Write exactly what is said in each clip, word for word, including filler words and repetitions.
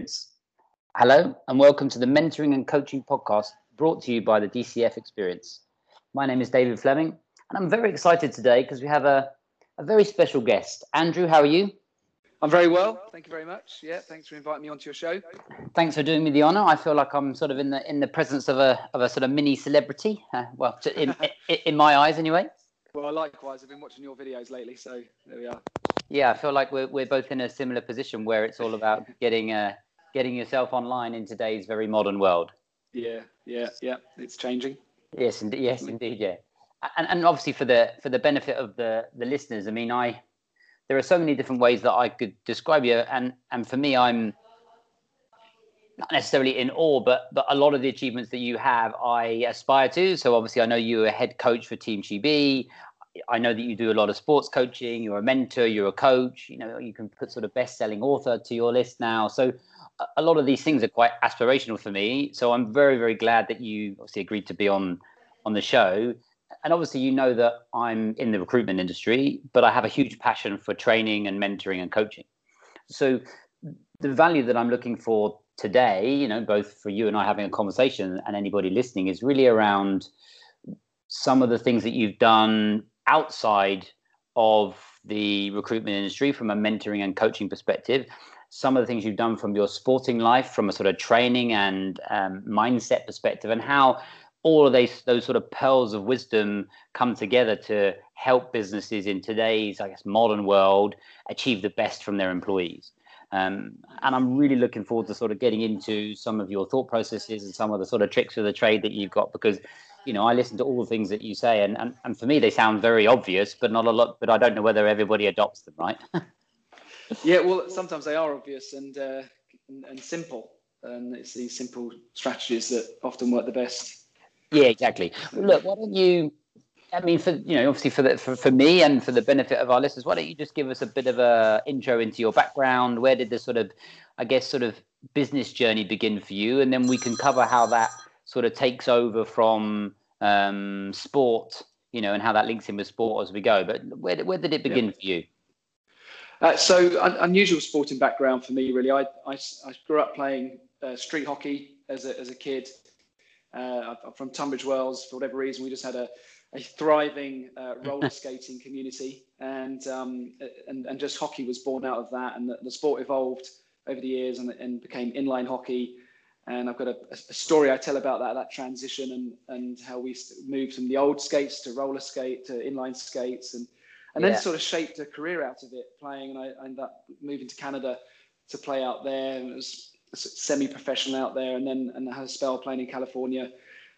Experience. Hello and welcome to the Mentoring and Coaching Podcast brought to you by the D C F Experience. My name is David Fleming and I'm very excited today because we have a, a very special guest. Andrew, how are you? I'm very well. Thank you very much. Yeah, thanks for inviting me onto your show. Thanks for doing me the honour. I feel like I'm sort of in the in the presence of a of a sort of mini celebrity. Uh, well, in, in in my eyes anyway. Well, likewise. I've been watching your videos lately, so there we are. Yeah, I feel like we're we're both in a similar position where it's all about getting uh getting yourself online in today's very modern world. Yeah, yeah, yeah. It's changing. Yes, indeed. Yes, indeed. Yeah, and and obviously for the for the benefit of the the listeners, I mean, I there are so many different ways that I could describe you, and and for me, I'm not necessarily in awe, but but a lot of the achievements that you have, I aspire to. So obviously, I know you're a head coach for Team G B. I know that you do a lot of sports coaching. You're a mentor. You're a coach. You know, you can put sort of best-selling author to your list now. So a lot of these things are quite aspirational for me. So I'm very, very glad that you obviously agreed to be on on the show. And obviously, you know that I'm in the recruitment industry, but I have a huge passion for training and mentoring and coaching. So the value that I'm looking for today, you know, both for you and I having a conversation and anybody listening, is really around some of the things that you've done outside of the recruitment industry from a mentoring and coaching perspective, some of the things you've done from your sporting life, from a sort of training and um, mindset perspective, and how all of those, those sort of pearls of wisdom come together to help businesses in today's, I guess, modern world achieve the best from their employees. Um, and I'm really looking forward to sort of getting into some of your thought processes and some of the sort of tricks of the trade that you've got, because, you know, I listen to all the things that you say, and, and, and for me, they sound very obvious, but not a lot, but I don't know whether everybody adopts them, right? Yeah, well, sometimes they are obvious and, uh, and, and simple. And it's these simple strategies that often work the best. Yeah, exactly. Well, look, why don't you, I mean, for, you know, obviously for, the, for for me and for the benefit of our listeners, why don't you just give us a bit of a intro into your background? Where did the sort of, I guess, sort of business journey begin for you? And then we can cover how that sort of takes over from um, sport, you know, and how that links in with sport as we go. But where, where did it begin yep. for you? Uh, so un- unusual sporting background for me, really. I, I, I grew up playing uh, street hockey as a, as a kid. Uh, I'm from Tunbridge Wells. For whatever reason, we just had a, a thriving uh, roller skating community, and, um, and and just hockey was born out of that. And the, the sport evolved over the years and, and became inline hockey. And I've got a, a story I tell about that that transition and and how we moved from the old skates to roller skate to inline skates, and and then yeah. sort of shaped a career out of it playing. And I, I ended up moving to Canada to play out there. And it was semi-professional out there, and then and had a spell playing in California,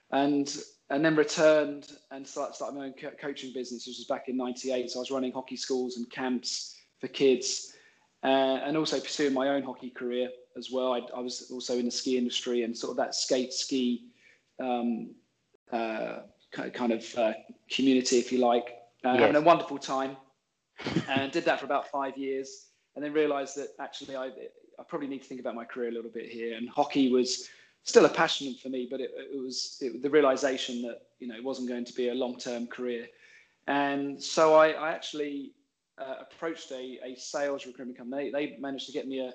and and then returned and started, started my own co- coaching business, which was back in ninety-eight. So I was running hockey schools and camps for kids, uh, and also pursuing my own hockey career as well. I, I was also in the ski industry and sort of that skate ski um, uh, kind of uh, community, if you like, uh, yes. having a wonderful time, and did that for about five years, and then realised that actually I. I probably need to think about my career a little bit here. And hockey was still a passion for me, but it, it was it, the realization that, you know, it wasn't going to be a long-term career. And so I, I actually uh, approached a, a sales recruitment company. They, they managed to get me a,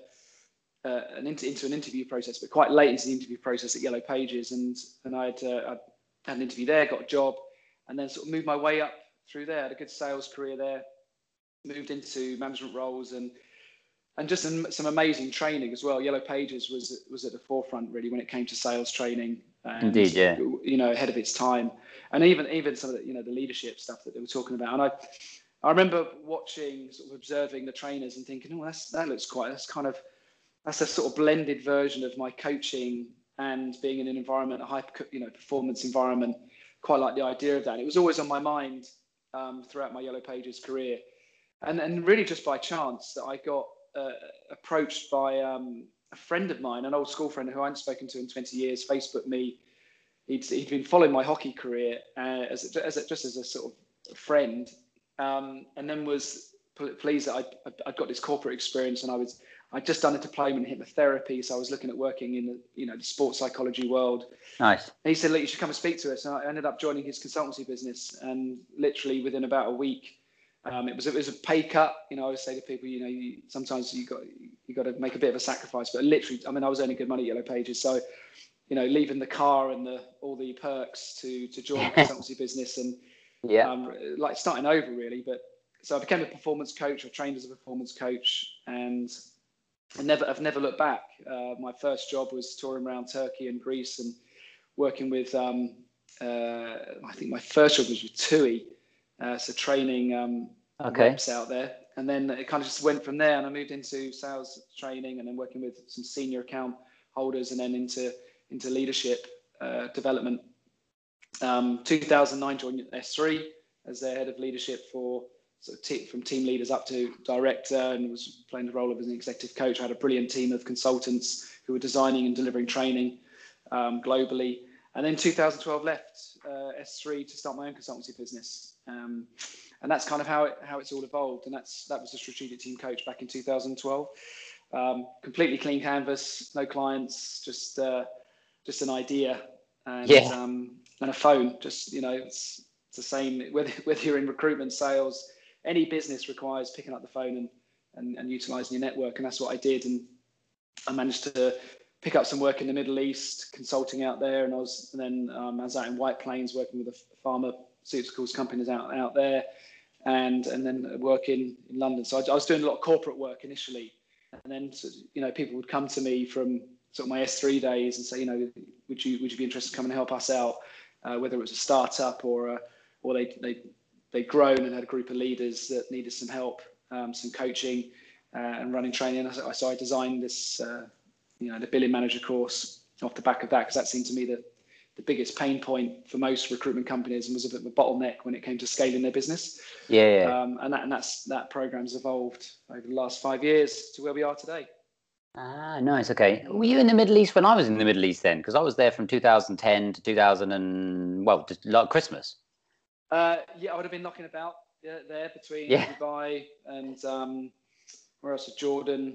uh, an into, into an interview process, but quite late into the interview process at Yellow Pages. And, and I'd, uh, I'd had an interview there, got a job, and then sort of moved my way up through there. Had a good sales career there, moved into management roles, and And just some amazing training as well. Yellow Pages was was at the forefront really when it came to sales training. And, Indeed, yeah. You know, ahead of its time, and even even some of the, you know, the leadership stuff that they were talking about. And I I remember watching, sort of observing the trainers and thinking, oh, that's that looks quite that's kind of that's a sort of blended version of my coaching and being in an environment, a high you know performance environment. Quite like the idea of that. And it was always on my mind um, throughout my Yellow Pages career, and and really just by chance that I got. Uh, approached by um, a friend of mine, an old school friend who I hadn't spoken to in twenty years, Facebooked me. He'd, he'd been following my hockey career uh, as, a, as a, just as a sort of friend, um, and then was pleased that I'd, I'd got this corporate experience, and I was I'd just done a diploma in hypnotherapy, so I was looking at working in the you know the sports psychology world. Nice. And he said, "Look, you should come and speak to us." And I ended up joining his consultancy business, and literally within about a week. Um, it was it was a pay cut, you know. I always say to people, you know, you, sometimes you got you got to make a bit of a sacrifice. But literally, I mean, I was earning good money at Yellow Pages, so you know, leaving the car and the all the perks to to join the consultancy business and yeah, um, like starting over really. But so I became a performance coach. I trained as a performance coach, and I never I've never looked back. Uh, my first job was touring around Turkey and Greece and working with. Um, uh, I think my first job was with TUI, uh, so training um, okay. reps out there. And then it kind of just went from there, and I moved into sales training, and then working with some senior account holders, and then into into leadership uh, development. Um, two thousand nine, joined S three as their head of leadership for sort of te- from team leaders up to director, and was playing the role of an executive coach. I had a brilliant team of consultants who were designing and delivering training um, globally. And then two thousand twelve left uh, S three to start my own consultancy business. Um, And that's kind of how it how it's all evolved. And that's that was the strategic team coach back in two thousand twelve. Um, completely clean canvas, no clients, just uh, just an idea and Yeah. um, and a phone. Just you know, it's, it's the same whether whether you're in recruitment, sales, any business requires picking up the phone and and, and utilizing your network. And that's what I did. And I managed to pick up some work in the Middle East, consulting out there. And I was and then um, I was out in White Plains working with a pharmaceuticals companies out out there. And and then work in, in London. So I, I was doing a lot of corporate work initially, and then you know people would come to me from sort of my S three days and say, you know, would you would you be interested in coming and help us out, uh, whether it was a startup or a, or they they they'd grown and had a group of leaders that needed some help, um, some coaching, uh, and running training. So, so I designed this, uh, you know, the billing manager course off the back of that, because that seemed to me the the biggest pain point for most recruitment companies and was a bit of a bottleneck when it came to scaling their business. Yeah, yeah. Um, and that and that's that program's evolved over the last five years to where we are today. Ah, nice. Okay. Were you in the Middle East when I was in the Middle East then? Because I was there from two thousand ten to two thousand and well, just like Christmas. Uh, yeah, I would have been knocking about yeah, there between Yeah. Dubai and um, where else? Jordan,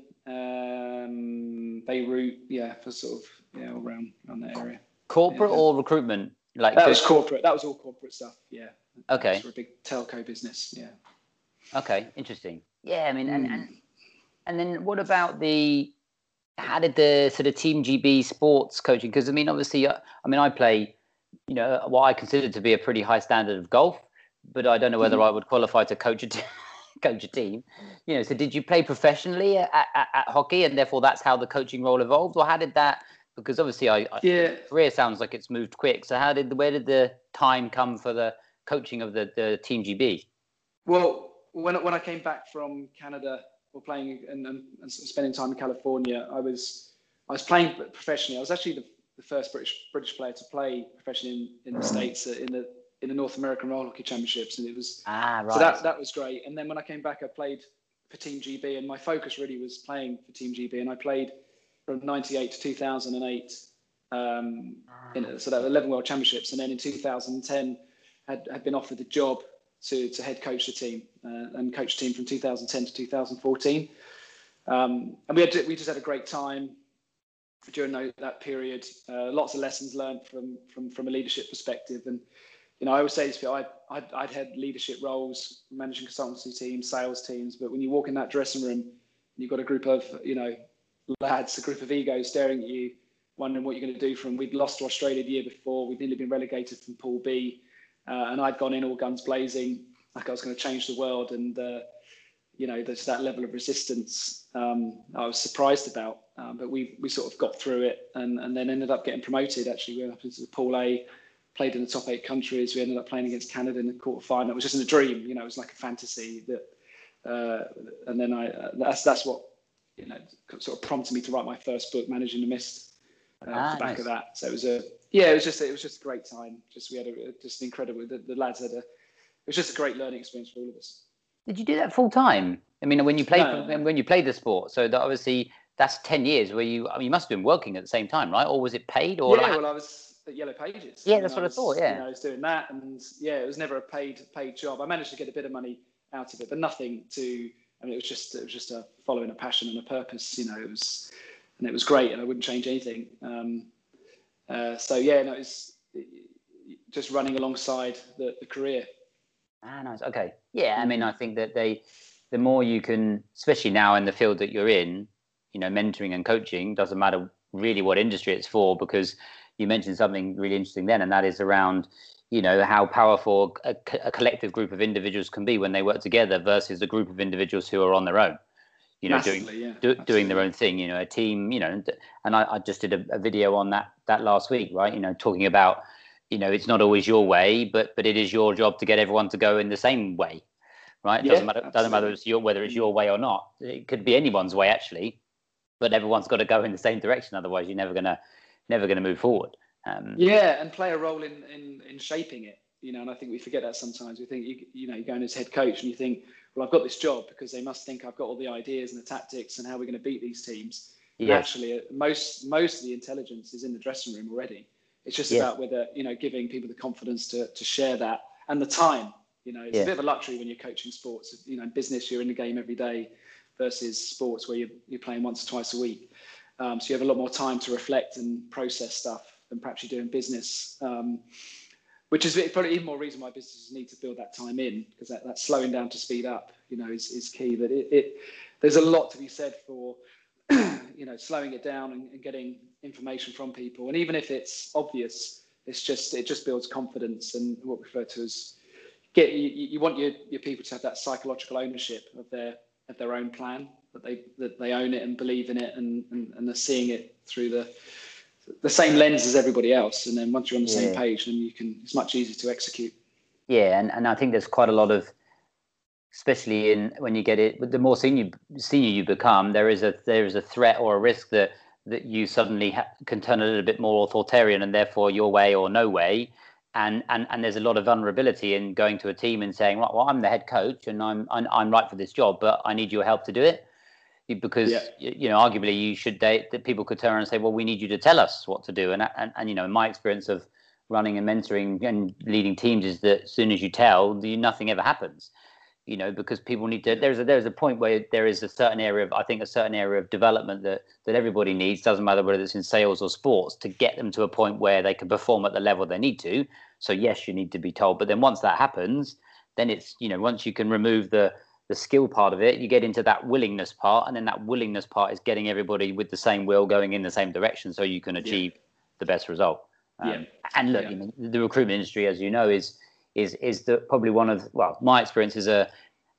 um, Beirut. Yeah, for sort of yeah, all around around that area. Corporate yeah. or recruitment? Like that was corporate. That was all corporate stuff. Yeah. Okay. For a big telco business. Yeah. Okay. Interesting. Yeah. I mean, Mm. and, and and then what about the? How did the sort of Team G B sports coaching? Because I mean, obviously, I, I mean, I play, you know, what I consider to be a pretty high standard of golf, but I don't know whether mm-hmm. I would qualify to coach a, t- coach a team. You know, so did you play professionally at, at, at hockey, and therefore that's how the coaching role evolved, or how did that? Because obviously, I, I yeah. career sounds like it's moved quick. So how did where did the time come for the coaching of the, the Team G B? Well, when when I came back from Canada or playing and, and, and spending time in California, I was I was playing professionally. I was actually the, the first British British player to play professionally in, in the States uh, in the in the North American Roller Hockey Championships, and it was ah right. So that that was great. And then when I came back, I played for Team G B, and my focus really was playing for Team G B, and I played from ninety-eight to two thousand eight. Um, in, so that were eleven World Championships, and then in two thousand ten had, had been offered the job to, to head coach the team uh, and coach the team from two thousand ten to two thousand fourteen. Um, and we had we just had a great time during that period. Uh, lots of lessons learned from from from a leadership perspective. And you know, I always say this: I I'd, I'd had leadership roles, managing consultancy teams, sales teams. But when you walk in that dressing room, you've got a group of you know lads, a group of egos staring at you, wondering what you're going to do from. We'd lost to Australia the year before. We'd nearly been relegated from Pool B. Uh, and I'd gone in all guns blazing, like I was going to change the world. And, uh, you know, there's that level of resistance um, I was surprised about. Um, but we we sort of got through it and, and then ended up getting promoted. Actually, we went up into the Pool A, played in the top eight countries. We ended up playing against Canada in the quarterfinal. It was just in a dream, you know, it was like a fantasy. That, uh, and then I uh, that's that's what, you know, sort of prompted me to write my first book, Managing the Mist, uh, ah, off the back nice. of that. So it was a Yeah, it was just it was just a great time. Just we had a just incredible. The, the lads had a. It was just a great learning experience for all of us. Did you do that full time? I mean, when you played No, no, no. when you played the sport, so that obviously that's ten years where you. I mean, you must have been working at the same time, right? Or was it paid? Or yeah, like... well, I was at Yellow Pages. Yeah, I mean, that's what I, I was, thought. Yeah, you know, I was doing that, and yeah, it was never a paid paid job. I managed to get a bit of money out of it, but nothing to. I mean, it was just it was just a following a passion and a purpose. You know, it was, and it was great, and I wouldn't change anything. Um, uh, so yeah, no, it's just running alongside the, the career. Ah, nice. Okay. Yeah, I mean, I think that they, the more you can, especially now in the field that you're in, you know, mentoring and coaching, doesn't matter really what industry it's for, because you mentioned something really interesting then, and that is around, you know, how powerful a, a collective group of individuals can be when they work together versus a group of individuals who are on their own, you know, Massively, doing yeah, do, doing their own thing, you know, a team, you know, and I, I just did a, a video on that that last week, right? You know, talking about, you know, it's not always your way, but but it is your job to get everyone to go in the same way, right? It yeah, doesn't matter absolutely. doesn't matter it's your, whether it's your way or not. It could be anyone's way actually, but everyone's got to go in the same direction. Otherwise, you're never gonna never gonna move forward. Um, yeah, and play a role in, in in shaping it. You know, and I think we forget that sometimes. We think, you, you know, you go in as head coach and you think, well, I've got this job because they must think I've got all the ideas and the tactics and how we're going to beat these teams. And yes. actually, most most of the intelligence is in the dressing room already. It's just yes. about whether, you know, giving people the confidence to to share that and the time. You know, it's yeah. a bit of a luxury when you're coaching sports. You know, in business, you're in the game every day versus sports where you're, you're playing once or twice a week. Um, so you have a lot more time to reflect and process stuff than perhaps you do in business. Um, which is probably even more reason why businesses need to build that time in, because that, that slowing down to speed up, you know, is, is key. That it, it there's a lot to be said for, you know, slowing it down and, and getting information from people. And even if it's obvious, it's just it just builds confidence and what we refer to as get you, you want your, your people to have that psychological ownership of their of their own plan, that they that they own it and believe in it and and, and they're seeing it through the the same lens as everybody else, and then once you're on the yeah. same page, then you can it's much easier to execute. Yeah, and, and I think there's quite a lot of, especially in when you get it, the more senior senior you become, there is a there is a threat or a risk that that you suddenly ha- can turn a little bit more authoritarian, and therefore your way or no way. And and and there's a lot of vulnerability in going to a team and saying, right, well, I'm the head coach and I'm I'm, I'm right for this job, but I need your help to do it. Because yeah. you know, arguably, you should date that people could turn around and say, "Well, we need you to tell us what to do." And and and you know, my experience of running and mentoring and leading teams is that as soon as you tell, you, nothing ever happens. You know, because people need to. There's a there's a point where there is a certain area of I think a certain area of development that that everybody needs. Doesn't matter whether it's in sales or sports, to get them to a point where they can perform at the level they need to. So yes, you need to be told. But then once that happens, then it's you know once you can remove the the skill part of it, you get into that willingness part, and then that willingness part is getting everybody with the same will going in the same direction so you can achieve yeah. the best result. Um, yeah. And look, yeah. you know, the recruitment industry, as you know, is is is the probably one of, well, my experience is a,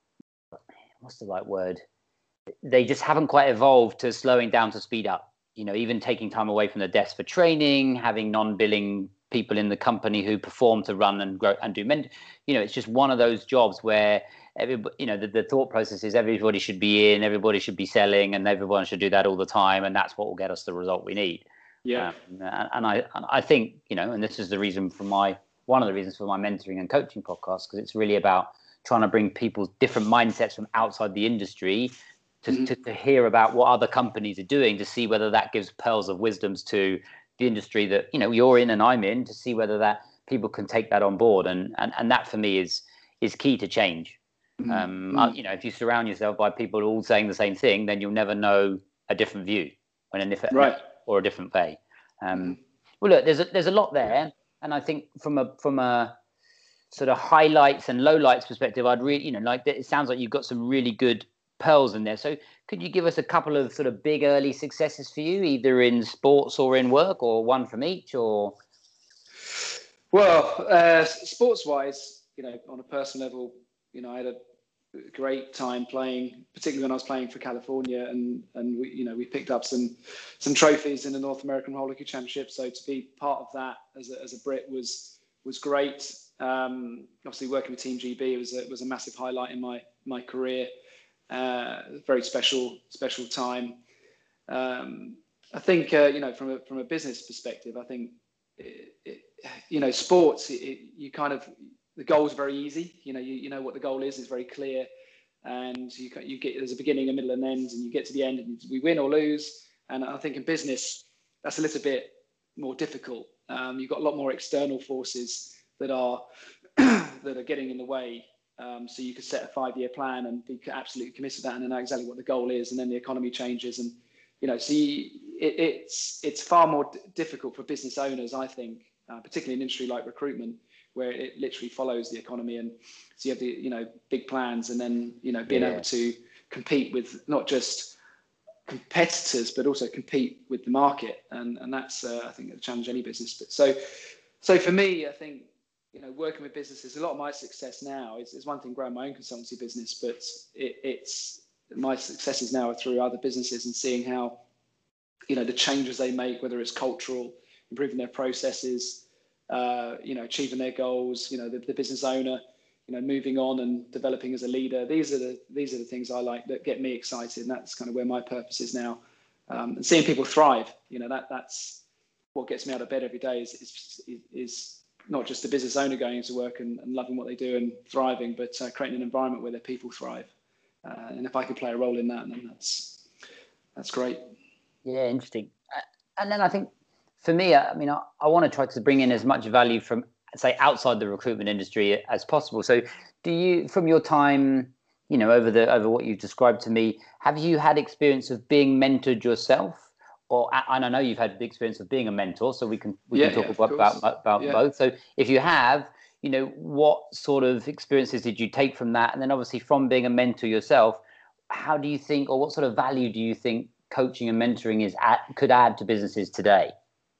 what's the right word? They just haven't quite evolved to slowing down to speed up. You know, even taking time away from the desk for training, having non-billing people in the company who perform to run and grow and do men. You know, it's just one of those jobs where everybody, you know, the, the thought process is everybody should be in, everybody should be selling, and everyone should do that all the time, and that's what will get us the result we need. Yeah. Um, and, and I and I think, you know, and this is the reason for my one of the reasons for my mentoring and coaching podcast, because it's really about trying to bring people's different mindsets from outside the industry to, mm-hmm. to to hear about what other companies are doing, to see whether that gives pearls of wisdoms to the industry that, you know, you're in and I'm in, to see whether that people can take that on board. And and, and that for me is is key to change. Mm-hmm. Um, uh, you know, if you surround yourself by people all saying the same thing, then you'll never know a different view when a different right. or a different way. Um, mm-hmm. Well, look, there's a, there's a lot there, and I think from a from a sort of highlights and lowlights perspective, I'd really, you know, like it sounds like you've got some really good pearls in there. So could you give us a couple of sort of big early successes for you, either in sports or in work, or one from each? Or well, uh, sports wise, you know, on a personal level, you know, I had a great time playing, particularly when I was playing for California, and and we, you know, we picked up some some trophies in the North American Roller Hockey Championship. So to be part of that as a, as a Brit was was great. Um, obviously, working with Team G B was a, was a massive highlight in my my career. Uh, very special special time. Um, I think uh, you know, from a from a business perspective, I think it, it, you know, sports, it, it, you kind of, the goal is very easy. You know, you, you know what the goal is. It's very clear, and you you get there's a beginning, a middle, and end, and you get to the end, and we win or lose. And I think in business, that's a little bit more difficult. Um, you've got a lot more external forces that are that are getting in the way. Um, so you could set a five-year plan and be absolutely committed to that, and then know exactly what the goal is, and then the economy changes, and you know, so you, it, it's it's far more d- difficult for business owners, I think, uh, particularly in an industry like recruitment, where it literally follows the economy, and so you have the you know big plans, and then you know being yeah. able to compete with not just competitors, but also compete with the market. And, and that's, uh, I think, a challenge any business. But so, so for me, I think, you know, working with businesses, a lot of my success now is, is one thing growing my own consultancy business, but it, it's my successes now are through other businesses and seeing how, you know, the changes they make, whether it's cultural, improving their processes, uh, you know, achieving their goals, you know, the, the business owner, you know, moving on and developing as a leader. These are the these are the things I like that get me excited, and that's kind of where my purpose is now. Um, and seeing people thrive, you know, that that's what gets me out of bed every day. Is is, is not just the business owner going into work and, and loving what they do and thriving, but uh, creating an environment where their people thrive. Uh, and if I can play a role in that, then that's that's great. Yeah, interesting. And then I think for me, I mean, I, I want to try to bring in as much value from, say, outside the recruitment industry as possible. So do you, from your time, you know, over the over what you've described to me, have you had experience of being mentored yourself? Or, and I know you've had the experience of being a mentor, so we can we yeah, can talk yeah, about about, about yeah. both. So if you have, you know, what sort of experiences did you take from that? And then obviously from being a mentor yourself, how do you think, or what sort of value do you think coaching and mentoring is at, could add to businesses today?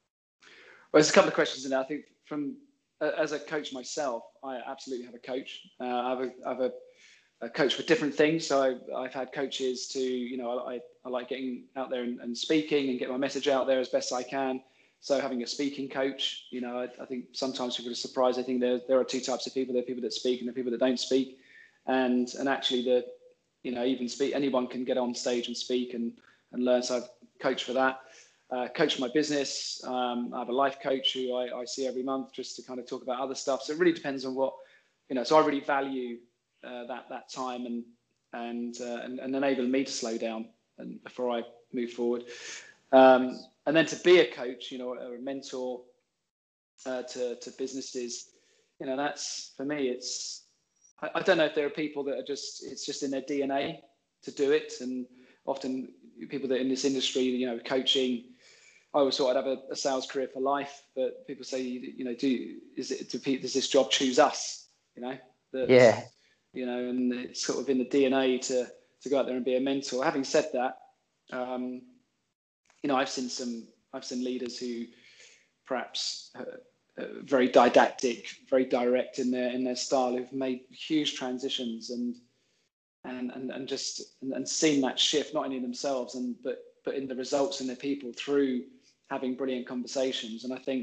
Well, there's a couple of questions in there. I think from uh, as a coach myself, I absolutely have a coach. Uh, I have a, I have a, a coach for different things. So I've, I've had coaches to, you know, I, I like getting out there and, and speaking and get my message out there as best I can. So having a speaking coach, you know, I, I think sometimes people are surprised. I think there there are two types of people. There are people that speak and there are people that don't speak. And and actually the, you know, even speak, anyone can get on stage and speak and, and learn. So I've coached for that. Uh, coach my business. Um, I have a life coach who I, I see every month just to kind of talk about other stuff. So it really depends on what, you know, so I really value uh, that that time and and, uh, and and enabling me to slow down and before I move forward. Um, and then to be a coach, you know, or a mentor uh, to, to businesses, you know, that's, for me, it's, I, I don't know if there are people that are just, it's just in their D N A to do it. And often people that in this industry, you know, coaching, I always thought I'd have a, a sales career for life, but people say, you know, do is it do, does this job choose us? You know, that, Yeah, you know, and it's sort of in the D N A to to go out there and be a mentor. Having said that, um, you know, I've seen some, I've seen leaders who perhaps uh, uh, very didactic, very direct in their in their style, who've made huge transitions and and and and just and, and seen that shift not only in themselves and but but in the results in their people through having brilliant conversations. And I think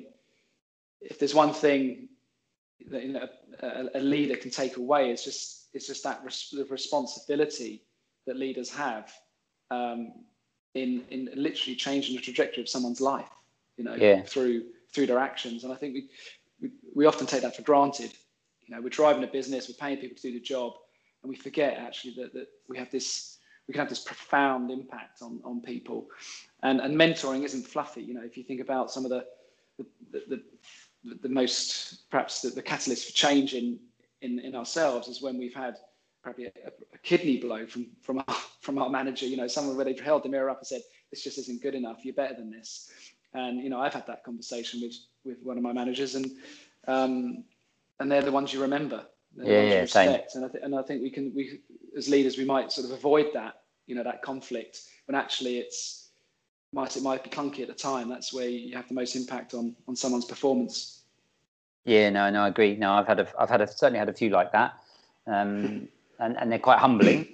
if there's one thing that, you know, a, a leader can take away, it's just it's just that res- responsibility that leaders have um, in in literally changing the trajectory of someone's life, you know, yeah. through through their actions. And I think we, we we often take that for granted. You know, we're driving a business, we're paying people to do the job, and we forget actually that, that we have this we can have this profound impact on on people. And and mentoring isn't fluffy. You know, if you think about some of the the the, the, the most perhaps the, the catalyst for change in, in in ourselves is when we've had probably a, a kidney blow from from our from our manager. You know, someone where they've held the mirror up and said, "This just isn't good enough. You're better than this." And you know, I've had that conversation with with one of my managers, and um, and they're the ones you remember. They're Yeah, the ones you yeah, respect. same. And I think and I think we can we as leaders we might sort of avoid that, you know, that conflict when actually it's might it might be clunky at the time. That's where you have the most impact on on someone's performance. Yeah, no, no, I agree. No, I've had a, I've had a, certainly had a few like that, um, and and they're quite humbling.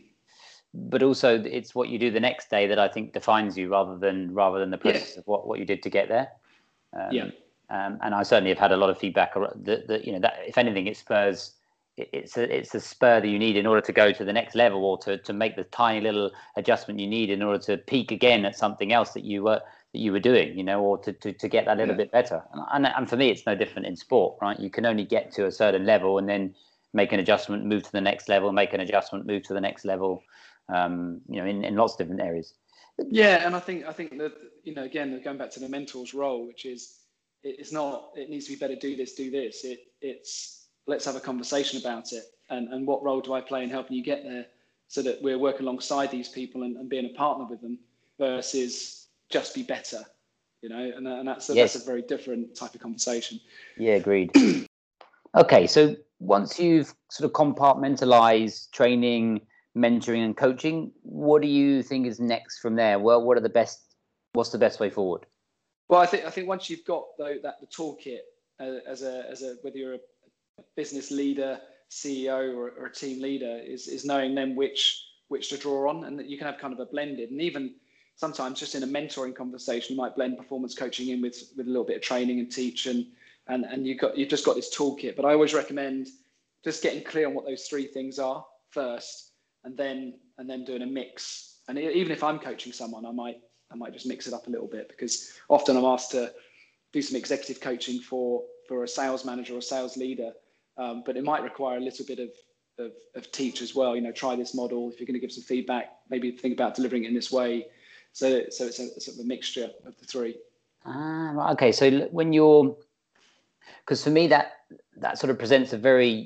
But also, it's what you do the next day that I think defines you, rather than rather than the process Yeah. of what, what you did to get there. Um, Yeah. Um, and I certainly have had a lot of feedback that, that you know, that if anything, it spurs. It, it's a it's a spur that you need in order to go to the next level, or to, to make the tiny little adjustment you need in order to peak again at something else that you were that you were doing, you know, or to, to, to get that little Yeah. bit better. And, and for me, it's no different in sport, right? You can only get to a certain level and then make an adjustment, move to the next level, make an adjustment, move to the next level. Um, you know, in, in lots of different areas. Yeah, and I think I think that, you know, again, going back to the mentor's role, which is it's not it needs to be better, do this, do this. It it's let's have a conversation about it, and and what role do I play in helping you get there, so that we're working alongside these people and, and being a partner with them, versus just be better, you know, and and that's a, Yes. that's a very different type of conversation. Yeah, agreed. Okay, so once you've sort of compartmentalized training, mentoring and coaching. What do you think is next from there? Well, what are the best? What's the best way forward? Well, I think I think once you've got the, that the toolkit uh, as a as a whether you're a business leader, C E O, or, or a team leader, is is knowing then which which to draw on, and that you can have kind of a blended, and even sometimes just in a mentoring conversation, you might blend performance coaching in with with a little bit of training and teach, and and and you got you've just got this toolkit. But I always recommend just getting clear on what those three things are first, and then and then doing a mix. And even if I'm coaching someone, I might I might just mix it up a little bit, because often I'm asked to do some executive coaching for for a sales manager or a sales leader, um, but it might require a little bit of, of of teach as well. You know, try this model. If you're going to give some feedback, maybe think about delivering it in this way. So so it's a sort of a mixture of the three. Ah, right. Okay. So when you're, because for me that that sort of presents a very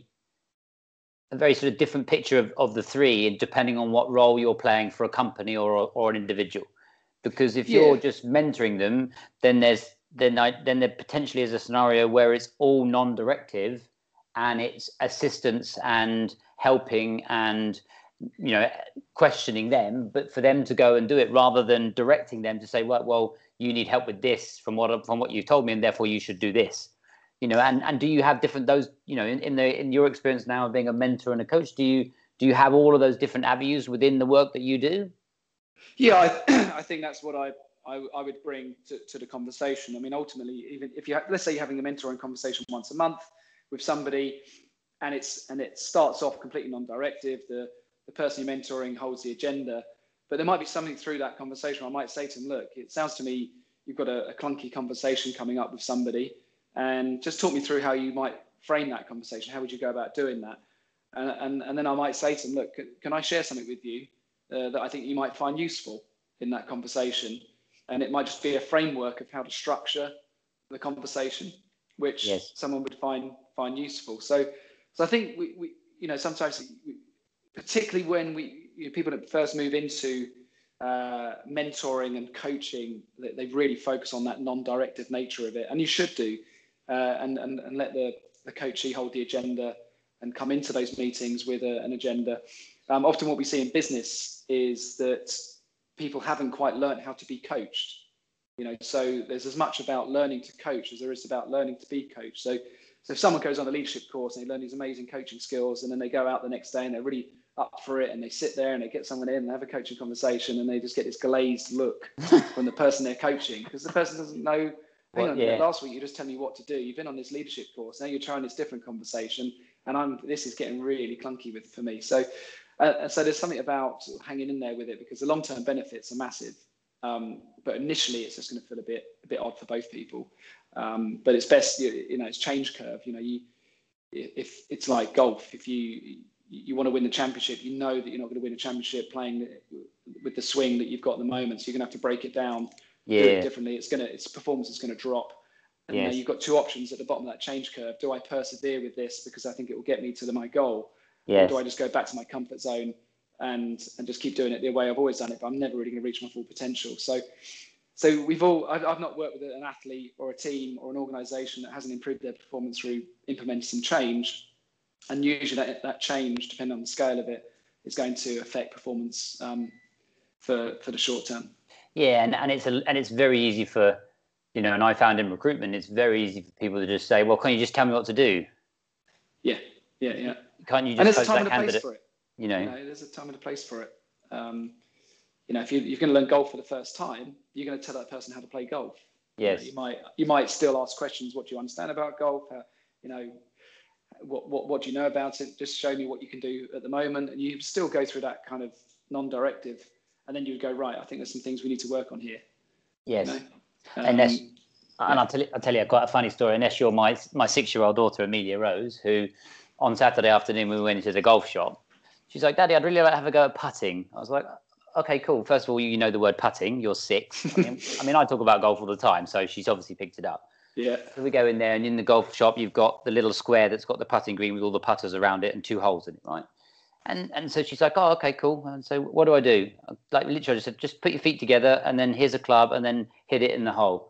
a very sort of different picture of, of the three, and depending on what role you're playing for a company or or an individual. Because if you're yeah. just mentoring them, then there's then I, then there potentially is a scenario where it's all non-directive, and it's assistance and helping and, you know, questioning them, but for them to go and do it rather than directing them to say, well, well, you need help with this from what from what you've told me, and therefore you should do this. You know, and, and do you have different those, you know, in, in the in your experience now of being a mentor and a coach, do you do you have all of those different avenues within the work that you do? Yeah, I, I think that's what I, I I would bring to, to the conversation. I mean, ultimately, even if you have, let's say you're having a mentoring conversation once a month with somebody, and it's and it starts off completely non-directive. The the person you're mentoring holds the agenda, but there might be something through that conversation. I might say to them, look, it sounds to me you've got a, a clunky conversation coming up with somebody, and just talk me through how you might frame that conversation. How would you go about doing that? And and, and then I might say to them, look, can, can I share something with you Uh, that I think you might find useful in that conversation, and it might just be a framework of how to structure the conversation, which yes. someone would find find useful. So, so I think we, we you know, sometimes, we, particularly when we you know, people that first move into uh, mentoring and coaching, they, they really focus on that non-directive nature of it, and you should do, uh, and, and and let the the coachee hold the agenda and come into those meetings with a, an agenda. Um, often what we see in business is that people haven't quite learned how to be coached. You know, so there's as much about learning to coach as there is about learning to be coached. So, so if someone goes on a leadership course and they learn these amazing coaching skills, and then they go out the next day and they're really up for it, and they sit there and they get someone in and have a coaching conversation, and they just get this glazed look from the person they're coaching, because the person doesn't know. Hang well, on, yeah. last week you just tell me what to do. You've been on this leadership course. Now you're trying this different conversation, and I'm. This is getting really clunky with for me. So. Uh, so there's something about sort of hanging in there with it, because the long-term benefits are massive, um, but initially it's just going to feel a bit a bit odd for both people. Um, but it's best, you, you know, it's change curve. You know, you if it's like golf. If you you want to win the championship, you know that you're not going to win a championship playing with the swing that you've got at the moment. So you're going to have to break it down, yeah. do it differently. It's going to its performance is going to drop. And yes. now you've got two options at the bottom of that change curve. Do I persevere with this because I think it will get me to the, my goal? Yes. Or do I just go back to my comfort zone and and just keep doing it the way I've always done it, but I'm never really going to reach my full potential? So, so we've all, I've, I've not worked with an athlete or a team or an organisation that hasn't improved their performance through implementing some change. And usually that, that change, depending on the scale of it, is going to affect performance um, for for the short term. Yeah, and, and it's a, and it's very easy for, you know, and I found in recruitment, it's very easy for people to just say, well, can you just tell me what to do? Yeah, yeah, yeah. Can't you just and there's a time that and a place candidate? for it. You know? you know, there's a time and a place for it. Um, you know, if you, you're going to learn golf for the first time, you're going to tell that person how to play golf. Yes. You know, you might you might still ask questions. What do you understand about golf? How, you know, what what what do you know about it? Just show me what you can do at the moment, and you still go through that kind of non-directive, and then you go, right, I think there's some things we need to work on here. Yes. You know? um, and that's, and yeah. I'll tell you, I'll tell you quite a funny story. Unless you're my my six-year-old daughter, Amelia Rose, who on Saturday afternoon we went into the golf shop. She's like, Daddy, I'd really like to have a go at putting. I was like, okay, cool. First of all, you know the word putting. You're six. I mean, I mean, I talk about golf all the time, so she's obviously picked it up. Yeah. So we go in there, and in the golf shop, you've got the little square that's got the putting green with all the putters around it and two holes in it, right? And and so she's like, oh, okay, cool. And so what do I do? Like literally, I just said, just put your feet together, and then here's a club, and then hit it in the hole.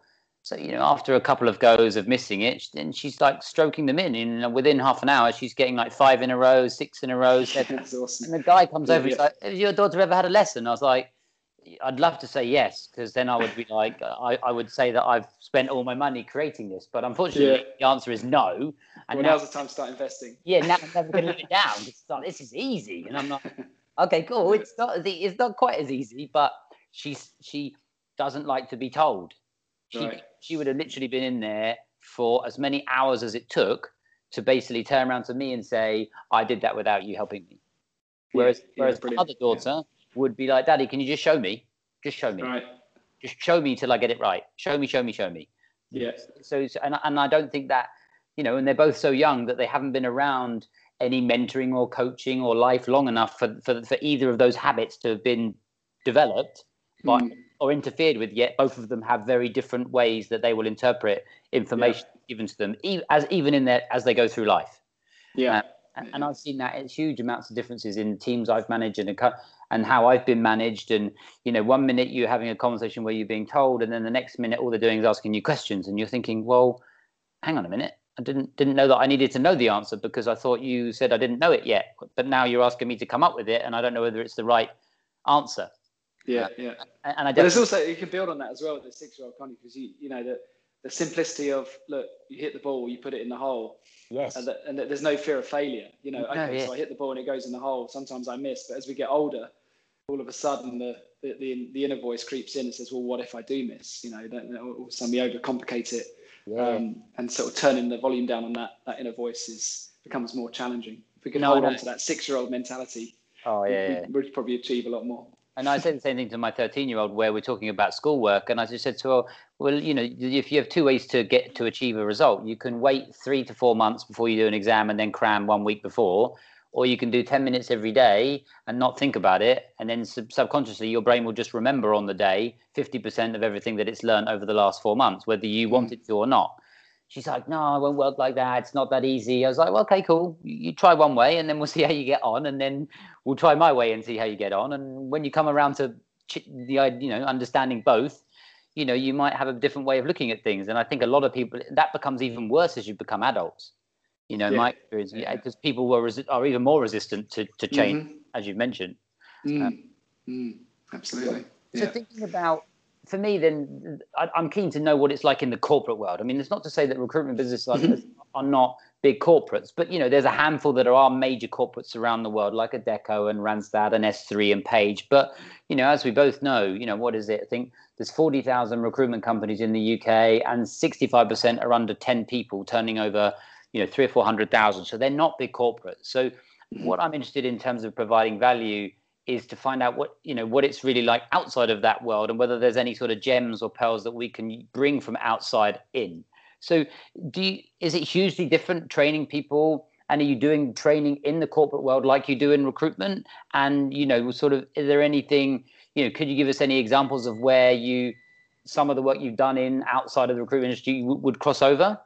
So, you know, after a couple of goes of missing it, then she's like stroking them in. And within half an hour, she's getting like five in a row, six in a row. Seven. That's awesome. And the guy comes Yeah, over, he's yeah. like, "Has your daughter ever had a lesson?" I was like, I'd love to say yes, because then I would be like, I, I would say that I've spent all my money creating this. But unfortunately, Yeah. the answer is no. And Well, now, now's the time to start investing. yeah, now I'm never going to live it down. It's like, this is easy. And I'm like, okay, cool. It's not, it's not quite as easy, but she's, she doesn't like to be told. She, Right. she would have literally been in there for as many hours as it took to basically turn around to me and say, I did that without you helping me. Whereas, yeah, whereas yeah, my other daughter yeah. would be like, Daddy, can you just show me? Just show me. Right. Just show me till I get it right. Show me, show me, show me. Yeah. So, so and, and I don't think that, you know, and they're both so young that they haven't been around any mentoring or coaching or life long enough for, for, for either of those habits to have been developed but, mm. or interfered with yet. Both of them have very different ways that they will interpret information yeah. given to them, as even in their as they go through life. Yeah. Uh, and, and I've seen that it's huge amounts of differences in teams I've managed and and how I've been managed. And, you know, one minute you're having a conversation where you're being told, and then the next minute all they're doing is asking you questions, and you're thinking, well, hang on a minute. I didn't didn't know that I needed to know the answer because I thought you said I didn't know it yet. But now you're asking me to come up with it, and I don't know whether it's the right answer. Yeah, uh, yeah. And, and I but there's also, you can build on that as well with the six-year-old, can't you? Because you, you know, the the simplicity of, look, you hit the ball, you put it in the hole. Yes. And, the, and the, there's no fear of failure. You know, okay, no, yeah. so I hit the ball and it goes in the hole. Sometimes I miss, but as we get older, all of a sudden the the, the, the inner voice creeps in and says, well, what if I do miss? You know, don't, all of a sudden we overcomplicate it. Yeah. Um, and sort of turning the volume down on that that inner voice is becomes more challenging. If we can no, hold no. on to that six-year-old mentality, oh yeah, we, we'd probably achieve a lot more. And I said the same thing to my thirteen-year-old, where we're talking about schoolwork, and I just said to her, well, you know, if you have two ways to get to achieve a result, you can wait three to four months before you do an exam and then cram one week before, or you can do ten minutes every day and not think about it, and then sub- subconsciously your brain will just remember on the day fifty percent of everything that it's learned over the last four months, whether you mm. want it to or not. She's like, no, it won't work like that. It's not that easy. I was like, well, okay, cool. You try one way and then we'll see how you get on. And then we'll try my way and see how you get on. And when you come around to the, you know, understanding both, you know, you might have a different way of looking at things. And I think a lot of people, that becomes even worse as you become adults. You know, yeah. my experience, because yeah, yeah, people were resi- are even more resistant to, to change, mm-hmm. as you've mentioned. Mm. Um, mm. Absolutely. So yeah. thinking about, for me, then I, I'm keen to know what it's like in the corporate world. I mean, it's not to say that recruitment businesses are, mm-hmm. are not big corporates, but, you know, there's a handful that are major corporates around the world, like Adecco and Randstad and S three and Page. But, you know, as we both know, you know, what is it? I think there's forty thousand recruitment companies in the U K and sixty-five percent are under ten people, turning over, you know, three or four hundred thousand. So they're not big corporates. So mm-hmm. what I'm interested in terms of providing value is to find out what, you know, what it's really like outside of that world, and whether there's any sort of gems or pearls that we can bring from outside in. So do you, is it hugely different training people, and are you doing training in the corporate world like you do in recruitment? And, you know, sort of, is there anything, you know, could you give us any examples of where you, some of the work you've done in outside of the recruitment industry w- would cross over?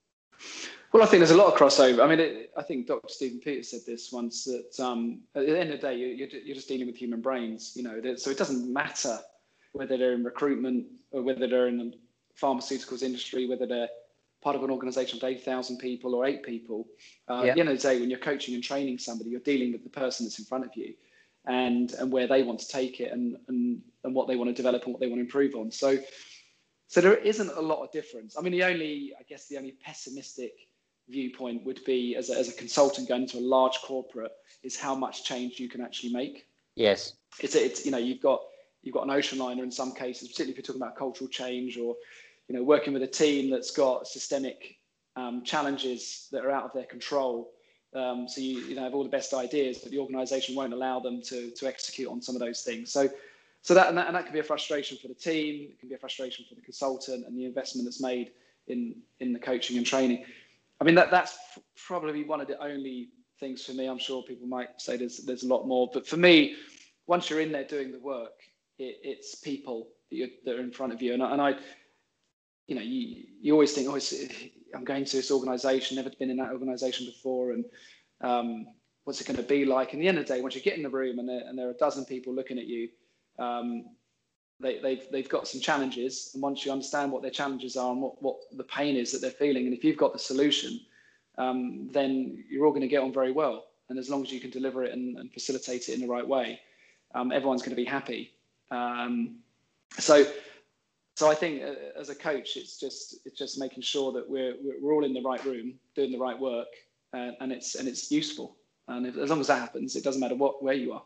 Well, I think there's a lot of crossover. I mean, it, I think Doctor Stephen Peters said this once, that um, at the end of the day, you're, you're just dealing with human brains, you know, so it doesn't matter whether they're in recruitment or whether they're in the pharmaceuticals industry, whether they're part of an organization of eight thousand people or eight people. Uh, yeah. At the end of the day, when you're coaching and training somebody, you're dealing with the person that's in front of you and, and where they want to take it and, and, and what they want to develop and what they want to improve on. So, so there isn't a lot of difference. I mean, the only, I guess the only pessimistic viewpoint would be as a, as a consultant going into a large corporate is how much change you can actually make. Yes. It's, it's you know, you've got, you've got an ocean liner in some cases, particularly if you're talking about cultural change or, you know, working with a team that's got systemic um, challenges that are out of their control. Um, so you, you know, have all the best ideas, but the organization won't allow them to, to execute on some of those things. So, so that and, that, and that can be a frustration for the team. It can be a frustration for the consultant and the investment that's made in, in the coaching and training. I mean, that that's probably one of the only things for me. I'm sure people might say there's there's a lot more, but for me, once you're in there doing the work, it, it's people that, you're, that are in front of you. And I, and I, you know, you you always think, oh, it's, I'm going to this organisation, never been in that organisation before, and um, what's it going to be like? And at the end of the day, once you get in the room and there and there are a dozen people looking at you, um, they, they've they've got some challenges, and once you understand what their challenges are and what, what the pain is that they're feeling, and if you've got the solution, um, then you're all going to get on very well. And as long as you can deliver it and, and facilitate it in the right way, um, everyone's going to be happy. Um, so, so I think uh, as a coach, it's just it's just making sure that we're we're all in the right room, doing the right work, uh, and it's and it's useful. And if, as long as that happens, it doesn't matter what where you are.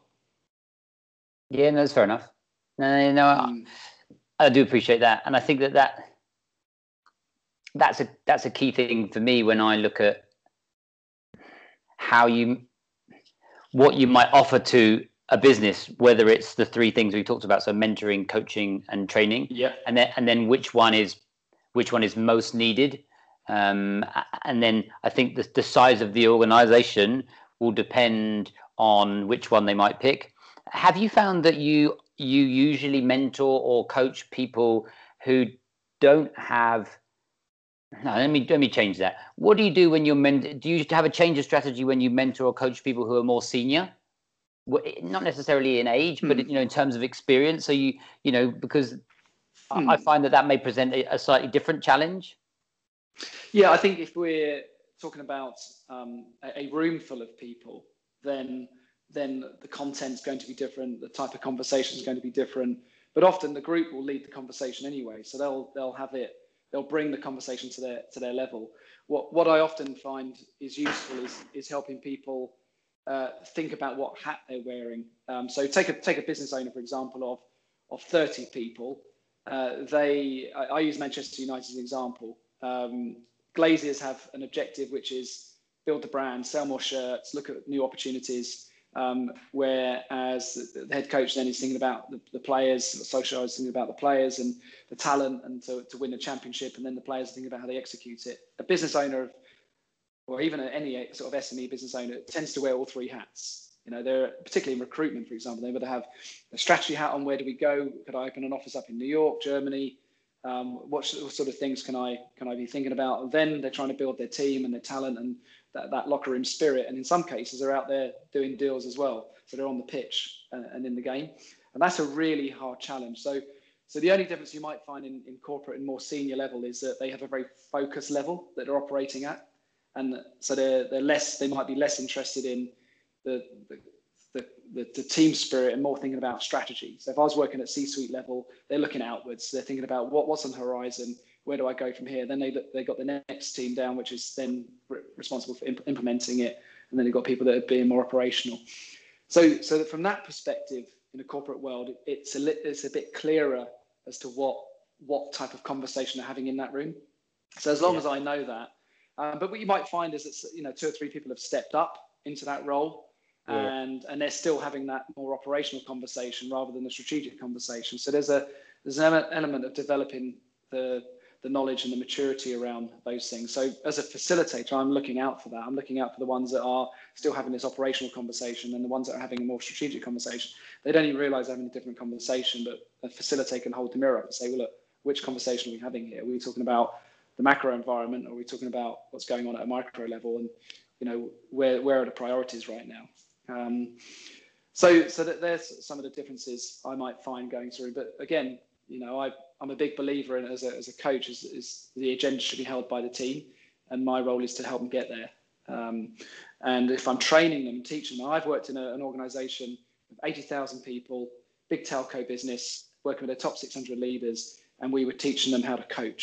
Yeah, no, that's fair enough. No, no, mm. I, I do appreciate that, and I think that that that's a that's a key thing for me when I look at how you what you might offer to a business, whether it's the three things we talked about, so mentoring, coaching, and training, yeah, and then and then which one is which one is most needed, um, and then I think the the size of the organization will depend on which one they might pick. Have you found that you you usually mentor or coach people who don't have? No, let me let me change that. What do you do when you're men- do you have a change of strategy when you mentor or coach people who are more senior? Not necessarily in age, but you know, in terms of experience. So you, you know, because hmm. I find that that may present a, a slightly different challenge. Yeah, I think if we're talking about um, a, a room full of people, then then the content's going to be different. The type of conversation is going to be different. But often the group will lead the conversation anyway, so they'll they'll have it. They'll bring the conversation to their to their level. What what I often find is useful is is helping people. Uh, think about what hat they're wearing. Um, so take a take a business owner, for example, of of thirty people. Uh, they I, I use Manchester United as an example. Um, Glaziers have an objective, which is build the brand, sell more shirts, look at new opportunities. Um, whereas the head coach then is thinking about the, the players, the social is thinking about the players and the talent, and to, to win the championship, and then the players are thinking about how they execute it. A business owner of or even any sort of S M E business owner tends to wear all three hats. You know, they're particularly in recruitment, for example, they would have a strategy hat on. Where do we go? Could I open an office up in New York, Germany? Um, what sort of things can I can I be thinking about? And then they're trying to build their team and their talent and that, that locker room spirit. And in some cases, they're out there doing deals as well. So they're on the pitch and, and in the game. And that's a really hard challenge. So, so the only difference you might find in, in corporate and more senior level is that they have a very focused level that they're operating at. And so they're, they're less, they might be less interested in the, the, the, the, the team spirit and more thinking about strategy. So if I was working at C-suite level, they're looking outwards. They're thinking about what, what's on the horizon, where do I go from here? Then they they got the next team down, which is then re- responsible for imp- implementing it. And then you've got people that are being more operational. So so that from that perspective, in a corporate world, it's a, li- it's a bit clearer as to what, what type of conversation they're having in that room. So as long yeah. as I know that, Um, but what you might find is that, you know, two or three people have stepped up into that role, yeah. and and they're still having that more operational conversation rather than the strategic conversation. So there's a there's an element of developing the the knowledge and the maturity around those things. So as a facilitator, I'm looking out for that. I'm looking out for the ones that are still having this operational conversation and the ones that are having a more strategic conversation. They don't even realize they're having a different conversation, but a facilitator can hold the mirror up and say, well, look, which conversation are we having here? Are we talking about the macro environment, or are we talking about what's going on at a micro level, and you know where where are the priorities right now? Um, so so that there's some of the differences I might find going through. But again, you know, I I'm a big believer in as a as a coach is, is the agenda should be held by the team, and my role is to help them get there. Um, and if I'm training them, teaching them, I've worked in a, an organisation of eighty thousand people, big telco business, working with their top six hundred leaders, and we were teaching them how to coach.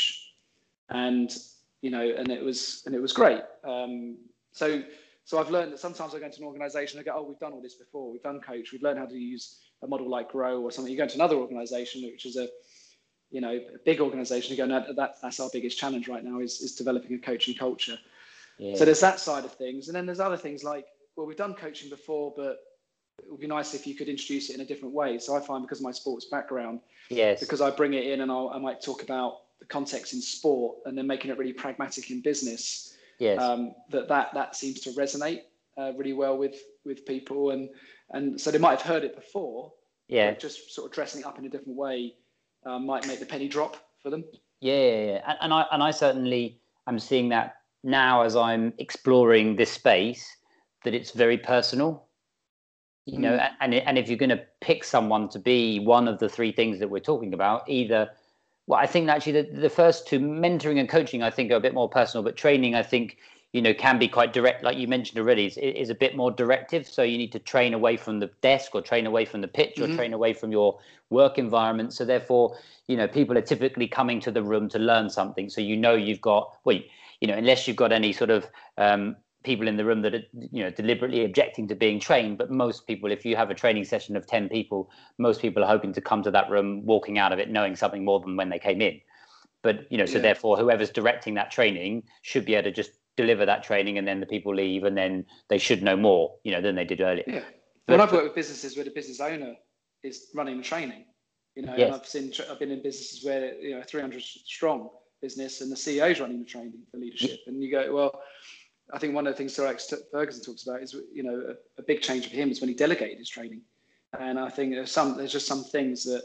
And you know, and it was and it was great. Um, so so I've learned that sometimes I go into an organisation, I go, oh, we've done all this before. We've done coach. We've learned how to use a model like Grow or something. You go into another organisation, which is a you know a big organisation. You go, no, that that's our biggest challenge right now is is developing a coaching culture. Yeah. So there's that side of things, and then there's other things like, well, we've done coaching before, but it would be nice if you could introduce it in a different way. So I find because of my sports background, yes, because I bring it in and I'll, I might talk about the context in sport and then making it really pragmatic in business, yes. um, that, that that seems to resonate uh, really well with with people, and and so they might have heard it before, yeah, but just sort of dressing it up in a different way uh, might make the penny drop for them. Yeah, yeah, yeah. And, and I and I certainly am seeing that now as I'm exploring this space, that it's very personal. you know, mm. and and if you're going to pick someone to be one of the three things that we're talking about, either, well, I think actually the, the first two, mentoring and coaching, I think are a bit more personal, but training, I think, you know, can be quite direct, like you mentioned already, is, is a bit more directive. So you need to train away from the desk, or train away from the pitch, mm-hmm. or train away from your work environment. So therefore, you know, people are typically coming to the room to learn something. So, you know, you've got, well, you know, unless you've got any sort of um, people in the room that are, you know, deliberately objecting to being trained. But most people, if you have a training session of ten people, most people are hoping to come to that room, walking out of it, knowing something more than when they came in. But, you know, so yeah. therefore, whoever's directing that training should be able to just deliver that training, and then the people leave, and then they should know more, you know, than they did earlier. Yeah. But, well, I've worked with businesses where the business owner is running the training, you know, yes. and I've seen, I've been in businesses where, you know, three hundred strong business and the C E O is running the training for leadership. Yeah. And you go, well, I think one of the things Sir Alex Ferguson talks about is, you know, a, a big change for him is when he delegated his training. And I think there's some, there's just some things that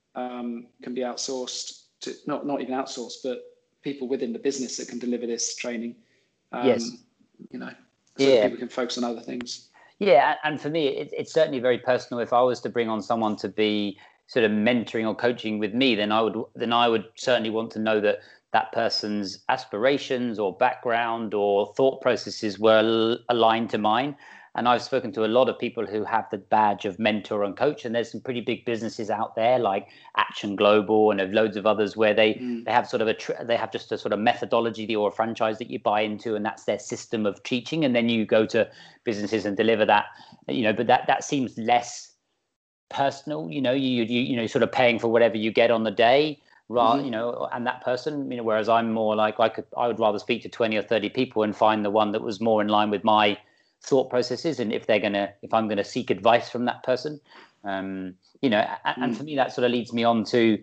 um, can be outsourced to, not, not even outsourced, but people within the business that can deliver this training. Um, yes. You know, so yeah. people can focus on other things. Yeah. And for me, it, it's certainly very personal. If I was to bring on someone to be sort of mentoring or coaching with me, then I would, then I would certainly want to know that that person's aspirations or background or thought processes were aligned to mine. And I've spoken to a lot of people who have the badge of mentor and coach, and there's some pretty big businesses out there like Action Global and loads of others where they, mm. they have sort of a, tr- they have just a sort of methodology or a franchise that you buy into, and that's their system of teaching. And then you go to businesses and deliver that, you know, but that, that seems less personal, you know, you, you, you know, sort of paying for whatever you get on the day. Rather, mm-hmm. you know, and that person, you know, whereas I'm more like I could, I would rather speak to twenty or thirty people and find the one that was more in line with my thought processes. And if they're going to, if I'm going to seek advice from that person, um, you know, and, mm. and for me, that sort of leads me on to,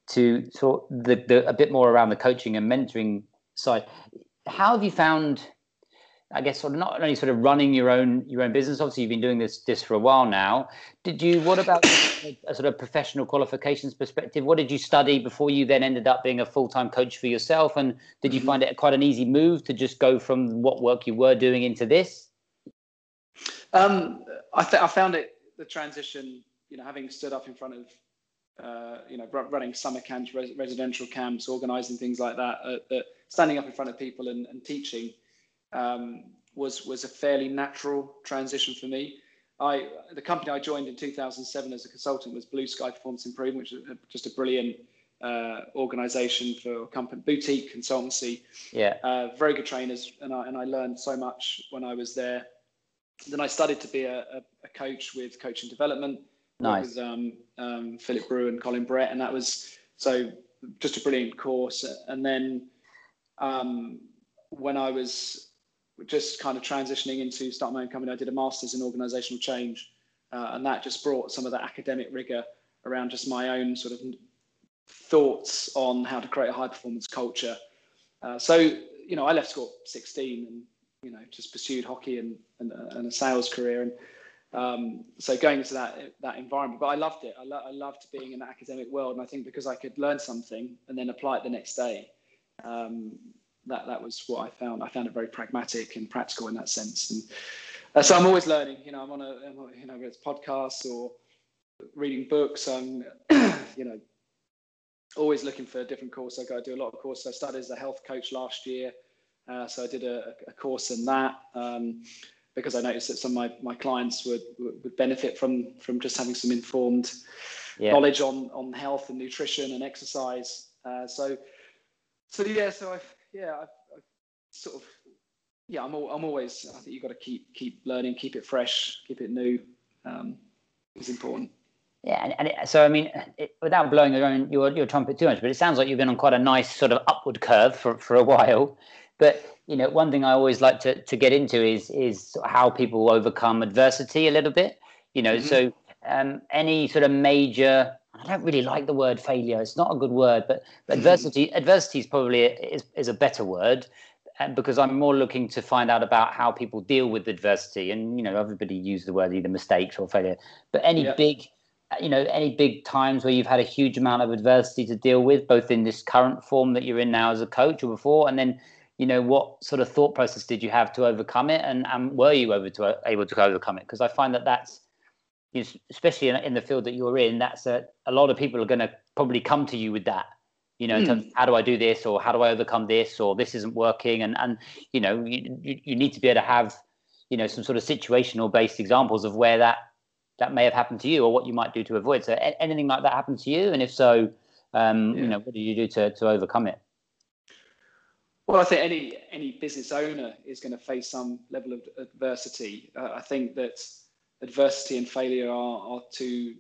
to sort of the, the, a bit more around the coaching and mentoring side. How have you found, I guess, sort of not only sort of running your own your own business? Obviously, you've been doing this this for a while now. Did you? What about a, a sort of professional qualifications perspective? What did you study before you then ended up being a full time coach for yourself? And did you mm-hmm. find it quite an easy move to just go from what work you were doing into this? Um, I th- I found it the transition. You know, having stood up in front of uh, you know r- running summer camps, res- residential camps, organising things like that, uh, uh, standing up in front of people and, and teaching. Um, was was a fairly natural transition for me. I the company I joined in two thousand seven as a consultant was Blue Sky Performance Improvement, which is just a brilliant uh, organisation for company boutique consultancy. Yeah, uh, very good trainers, and I and I learned so much when I was there. Then I started to be a, a, a coach with Coaching Development. Nice. With um, um, Philip Brew and Colin Brett, and that was so just a brilliant course. And then um, when I was just kind of transitioning into start my own company, I did a master's in organizational change, uh, and that just brought some of the academic rigor around just my own sort of thoughts on how to create a high performance culture. Uh, so, you know, I left school at sixteen and, you know, just pursued hockey and, and, and a sales career. And um, so going into that, that environment, but I loved it. I, lo- I loved being in the academic world. And I think because I could learn something and then apply it the next day, um, that that was what I found. I found it very pragmatic and practical in that sense. And uh, so I'm always learning, you know, I'm on a, you know, whether it's podcasts or reading books, I'm, you know, always looking for a different course. I got to do a lot of courses. I started as a health coach last year. Uh, so I did a, a course in that um, because I noticed that some of my, my clients would, would benefit from, from just having some informed yeah. knowledge on, on health and nutrition and exercise. Uh, so, so yeah, so I've, yeah, I've, I've sort of, yeah, I'm all, I'm always, I think you've got to keep, keep learning, keep it fresh, keep it new. Um, it's important. Yeah, and, and it, so I mean, it, without blowing your own your, your trumpet too much, but it sounds like you've been on quite a nice sort of upward curve for, for a while. But you know, one thing I always like to, to get into is is how people overcome adversity a little bit. You know, mm-hmm. so um, any sort of major, I don't really like the word failure. It's not a good word, but, but adversity adversity is probably a, is is a better word. And because I'm more looking to find out about how people deal with adversity, and you know, everybody uses the word either mistakes or failure, but any yeah. big. You know, any big times where you've had a huge amount of adversity to deal with, both in this current form that you're in now as a coach or before, and then, you know, what sort of thought process did you have to overcome it, and, and were you able to able to overcome it? Because I find that that's you know, especially in, in the field that you're in, that's a, a lot of people are going to probably come to you with that, you know, in terms of how do I do this, or how do I overcome this, or this isn't working. And, and you know, you, you, you need to be able to have, you know, some sort of situational based examples of where that, that may have happened to you, or what you might do to avoid. So a- anything like that happened to you? And if so, um, yeah. you know, what did you do to, to overcome it? Well, I think any any business owner is going to face some level of adversity. Uh, I think that adversity and failure are, are two,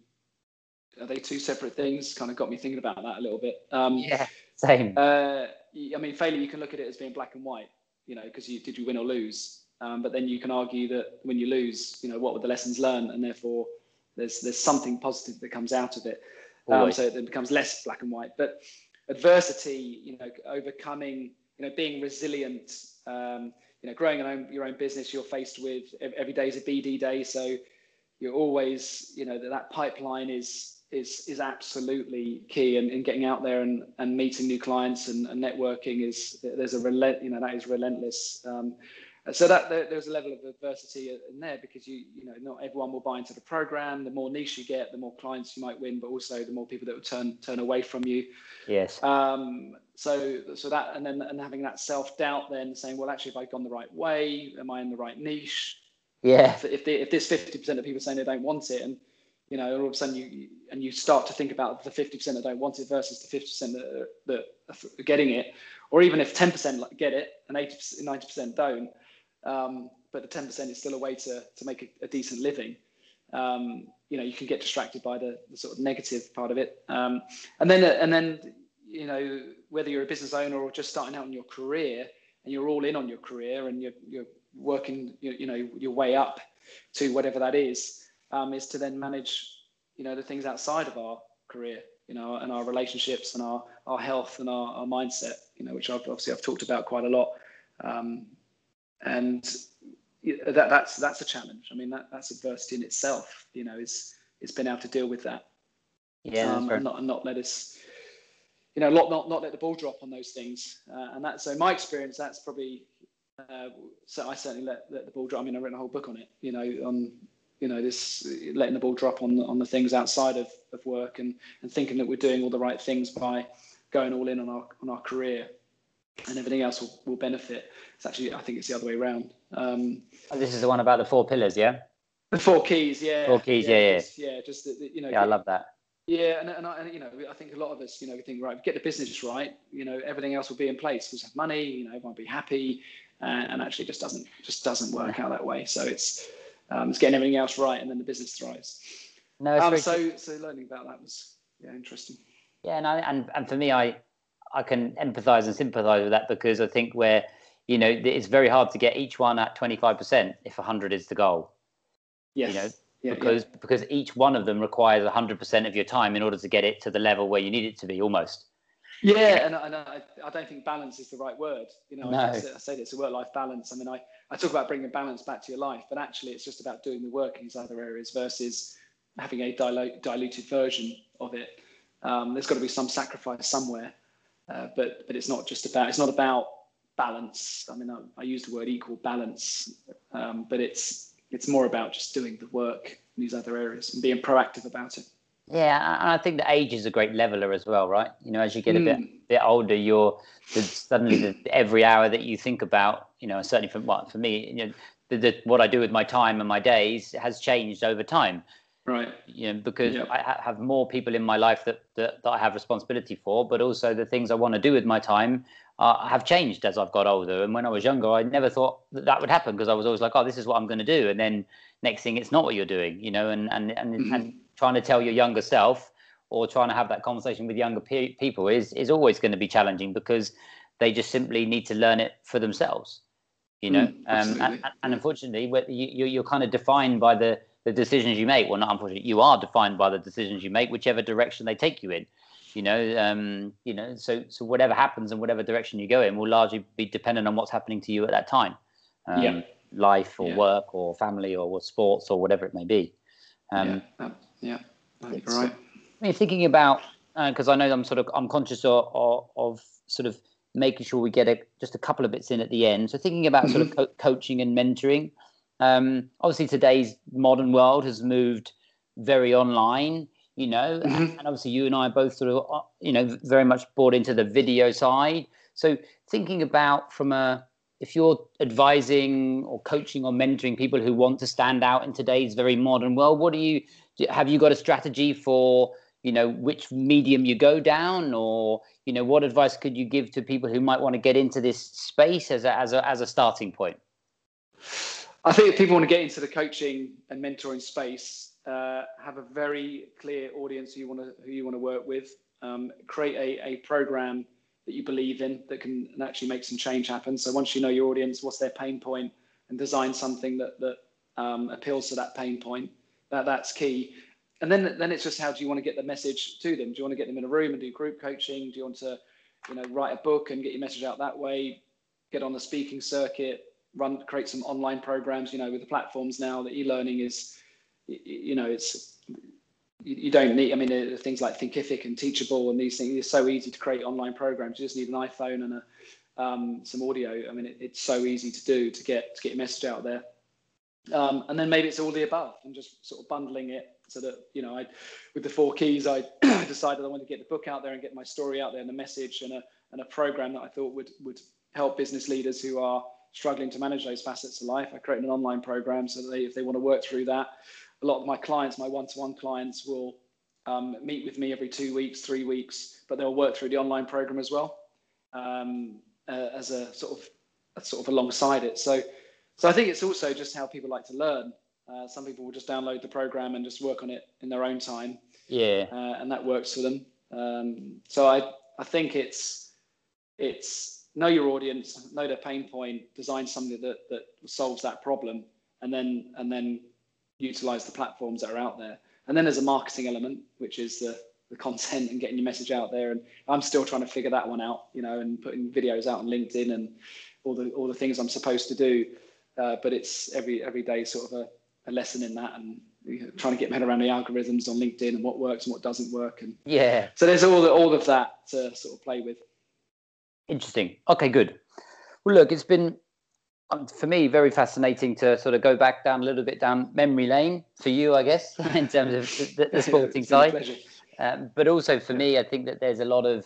are they two separate things? Kind of got me thinking about that a little bit. Um, yeah, same. Uh, I mean, failure, you can look at it as being black and white, you know, because you did you win or lose? Um, but then you can argue that when you lose, you know, what were the lessons learned? And therefore, there's there's something positive that comes out of it. Um, so it becomes less black and white. But adversity, you know, overcoming, you know, being resilient, um, you know, growing your own, your own business, you're faced with every day is a B D day. So you're always, you know, that, that pipeline is is is absolutely key. And, and getting out there and, and meeting new clients and, and networking is, there's a relent, you know, that is relentless. Um, so that there, there's a level of adversity in there, because you, you know, not everyone will buy into the program. The more niche you get, the more clients you might win, but also the more people that will turn turn away from you. Yes. Um, so, so that, and then, and having that self-doubt, then saying, well, actually, if I've gone the right way, am I in the right niche? Yeah. If, if, the, if there's fifty percent of people saying they don't want it, and, you know, all of a sudden you, and you start to think about the fifty percent that don't want it versus the fifty percent that, that are getting it, or even if ten percent get it and eighty percent, ninety percent don't, um, but the ten percent is still a way to, to make a, a decent living. Um, you know, you can get distracted by the, the sort of negative part of it. Um, and then, and then, you know, whether you're a business owner or just starting out in your career, and you're all in on your career and you're, you're working, you, you know, your way up to whatever that is, um, is to then manage, you know, the things outside of our career, you know, and our relationships and our, our health and our, our mindset, you know, which I've, obviously I've talked about quite a lot. Um, and that, that's, that's a challenge. I mean, that, that's adversity in itself, you know, is, is being able to deal with that. Yeah. Um, and not, and not let us, you know, not, not, not let the ball drop on those things. Uh, and that's, so my experience, that's probably, uh, so I certainly let, let the ball drop. I mean, I've written a whole book on it, you know, on, you know, this letting the ball drop on, on the things outside of, of work, and, and thinking that we're doing all the right things by going all in on our, on our career, and everything else will, will benefit. It's actually, I think it's the other way around. Um, oh, this is the one about the four pillars, yeah? The four keys, yeah. Four keys, yeah, yeah. Just, yeah, just, you know. Yeah, I love that. Yeah, and, and, I, and you know, I think a lot of us, you know, we think, right, get the business right, you know, everything else will be in place. We'll have money, you know, everyone will be happy, uh, and actually, just doesn't just doesn't work out that way. So it's um, it's getting everything else right, and then the business thrives. No, it's um, very so true. so learning about that was yeah interesting. Yeah, and I, and and for me, I I can empathise and sympathise with that, because I think where, you know, it's very hard to get each one at twenty-five percent if one hundred is the goal. Yes. You know. Yeah, because yeah. because each one of them requires one hundred percent of your time in order to get it to the level where you need it to be, almost. Yeah, yeah. and, and I, I don't think balance is the right word. You know, no. I, I say it's a work-life balance. I mean, I, I talk about bringing balance back to your life, but actually it's just about doing the work in these other areas versus having a dilu- diluted version of it. Um, there's got to be some sacrifice somewhere, uh, but but it's not just about, it's not about balance. I mean, I, I use the word equal balance, um, but it's, it's more about just doing the work in these other areas and being proactive about it. Yeah, and I think the age is a great leveler as well, right? You know, as you get a mm. bit bit older, you're the, suddenly the, every hour that you think about, you know, certainly for what for me, you know, the, the, what I do with my time and my days has changed over time. Right. You know, because yep. I ha- have more people in my life that, that that I have responsibility for, but also the things I want to do with my time uh, have changed as I've got older. And when I was younger, I never thought that that would happen, because I was always like, oh, this is what I'm going to do. And then next thing, it's not what you're doing, you know, and, and, and, mm-hmm. and trying to tell your younger self, or trying to have that conversation with younger pe- people is, is always going to be challenging, because they just simply need to learn it for themselves, you know. Mm, um, and, and unfortunately, you, you're kind of defined by the, the decisions you make. Well, not unfortunately, you are defined by the decisions you make, whichever direction they take you in. You know, um, you know, so so whatever happens and whatever direction you go in will largely be dependent on what's happening to you at that time. Um, yeah. Life or yeah. work or family or sports or whatever it may be. Um, yeah, uh, yeah, no, you're right. I mean, thinking about, because uh, I know I'm sort of I'm conscious of, of, of sort of making sure we get a, just a couple of bits in at the end. So thinking about mm-hmm. sort of co- coaching and mentoring. Um, obviously, today's modern world has moved very online, you know, mm-hmm. and, and obviously you and I are both sort of, you know, very much bought into the video side. So thinking about from a, if you're advising or coaching or mentoring people who want to stand out in today's very modern world, what do you, have you got a strategy for, you know, which medium you go down, or, you know, what advice could you give to people who might want to get into this space as a, as a, as a starting point? I think if people want to get into the coaching and mentoring space, uh, have a very clear audience who you want to, who you want to work with, um, create a, a program that you believe in that can actually make some change happen. So once you know your audience, what's their pain point, and design something that, that um, appeals to that pain point, that that's key. And then, then it's just how do you want to get the message to them? Do you want to get them in a room and do group coaching? Do you want to, you know, write a book and get your message out that way? Get on the speaking circuit, run, create some online programs. You know, with the platforms now, the e-learning is, you know, it's, you don't need, I mean, things like Thinkific and Teachable and these things, it's so easy to create online programs. You just need an iPhone and a, um, some audio. I mean, it, it's so easy to do to get, to get your message out there. Um, and then maybe it's all the above and just sort of bundling it so that, you know, I, with the four keys, I decided I wanted to get the book out there and get my story out there and the message and a, and a program that I thought would, would help business leaders who are struggling to manage those facets of life. I created an online program so that they, if they want to work through that, a lot of my clients, my one-to-one clients will um, meet with me every two weeks, three weeks, but they'll work through the online program as well um, uh, as a sort of, a sort of alongside it. So, so I think it's also just how people like to learn. Uh, some people will just download the program and just work on it in their own time. Yeah. Uh, and that works for them. Um, so I, I think it's, it's know your audience, know their pain point, design something that, that solves that problem, and then, and then utilize the platforms that are out there. And then there's a marketing element, which is the, the content and getting your message out there. And I'm still trying to figure that one out, you know, and putting videos out on LinkedIn and all the, all the things I'm supposed to do. Uh, but it's every, every day sort of a, a lesson in that, and you know, trying to get my head around the algorithms on LinkedIn and what works and what doesn't work. And yeah, so there's all the, all of that to sort of play with. Interesting. Okay, good. Well, look, it's been, um, for me, very fascinating to sort of go back down a little bit down memory lane for you, I guess, in terms of the, the sporting side. Um, but also for me, I think that there's a lot of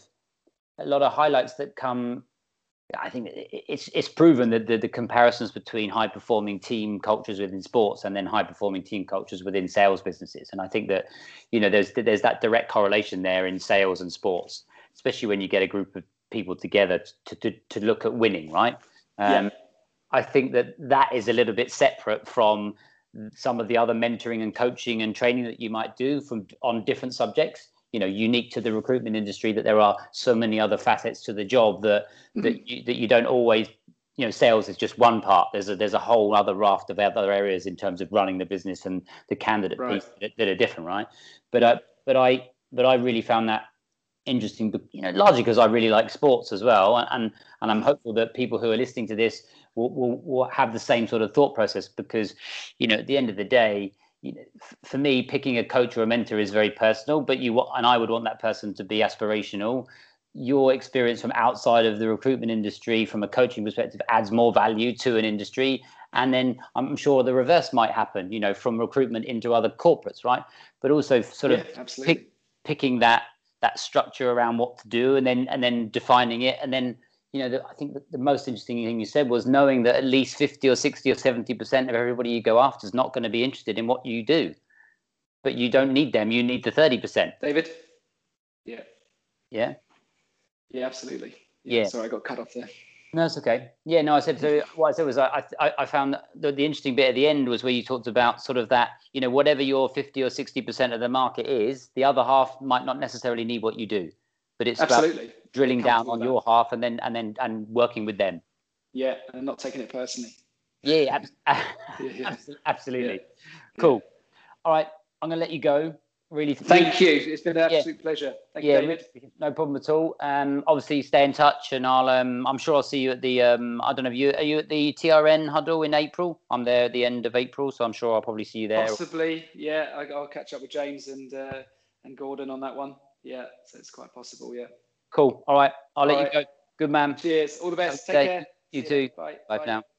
a lot of highlights that come. I think it's it's proven that the, the comparisons between high performing team cultures within sports and then high performing team cultures within sales businesses. And I think that, you know, there's there's that direct correlation there in sales and sports, especially when you get a group of people together to to, to look at winning, right? Um, yeah. I think that that is a little bit separate from some of the other mentoring and coaching and training that you might do from on different subjects. You know, unique to the recruitment industry, that there are so many other facets to the job that that you, that you don't always, you know, sales is just one part. There's a there's a whole other raft of other areas in terms of running the business and the candidate right. piece that, that are different, right? But I but I but I really found that interesting, you know, largely because I really like sports as well, and and I'm hopeful that people who are listening to this will will, will have the same sort of thought process, because, you know, at the end of the day, you know, for me, picking a coach or a mentor is very personal, but you and I would want that person to be aspirational. Your experience from outside of the recruitment industry, from a coaching perspective, adds more value to an industry. And then I'm sure the reverse might happen, you know, from recruitment into other corporates, right? But also sort yeah, of pick, picking that that structure around what to do, and then and then defining it, and then, you know, the, I think the most interesting thing you said was knowing that at least fifty or sixty or seventy percent of everybody you go after is not going to be interested in what you do. But you don't need them. You need the thirty percent. David? Yeah. Yeah? Yeah, absolutely. Yeah, yeah. Sorry, I got cut off there. No, it's okay. Yeah, no, I said, so what I said was I I, I found the, the interesting bit at the end was where you talked about sort of that, you know, whatever your fifty or sixty percent of the market is, the other half might not necessarily need what you do. But it's absolutely. about drilling down on your half and then and then and working with them. Yeah, and not taking it personally. Yeah, ab- yeah, yeah. absolutely. Yeah. Cool. Yeah. All right, I'm going to let you go. Really, thank you. It's been an absolute yeah. pleasure. Thank yeah, you, David. Really, no problem at all. Um, obviously, stay in touch, and I'll. Um, I'm sure I'll see you at the. Um, I don't know if you are you at the T R N huddle in April. I'm there at the end of April, so I'm sure I'll probably see you there. Possibly, yeah. I, I'll catch up with James and uh, and Gordon on that one. Yeah, so it's quite possible. Yeah. Cool. All right, I'll all let right. you go. Good man. Cheers. All the best. Take care. You too. Bye. Bye Bye for now.